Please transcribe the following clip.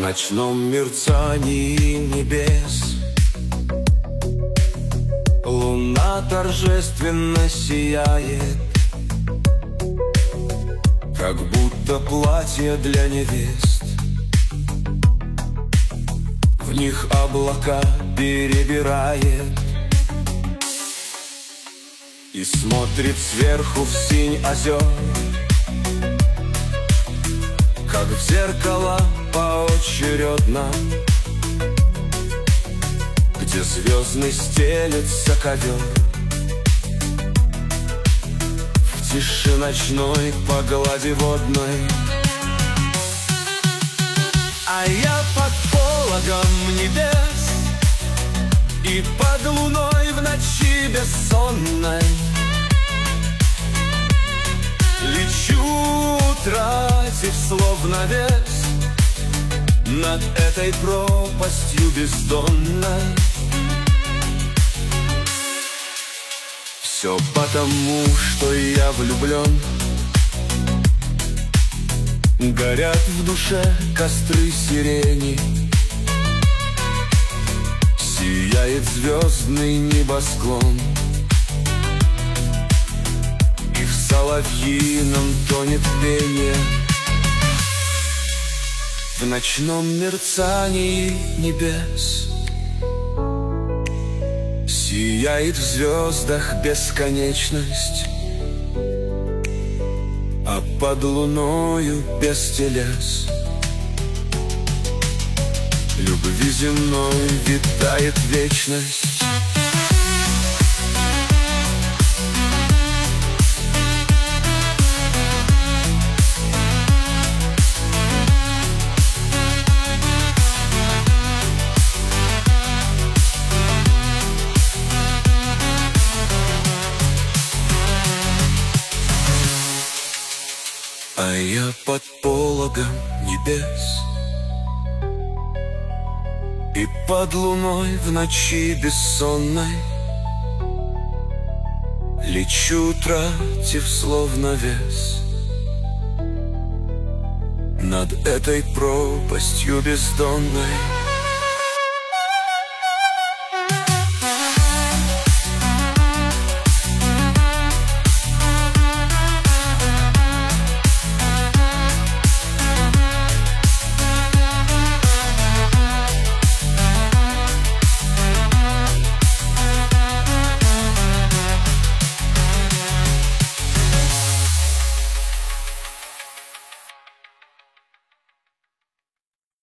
ночном мерцании небес луна торжественно сияет, как будто платье для невест. В них облака перебирает и смотрит сверху в синь озер, как в зеркало поочередно, где звездный стелется ковер. В тиши ночной по глади водной, а я под пологом небес и под луной в ночи бессонной лечу, тратив словно вес над этой пропастью бездонной. Все потому, что я влюблен. Горят в душе костры сирени, сияет звездный небосклон, и в соловьином тонет пение. В ночном мерцании небес сияет в звездах бесконечность, а под луною без телес любви земной витает вечность. А я под пологом небес и под луной в ночи бессонной лечу, тратив словно вес над этой пропастью бездонной.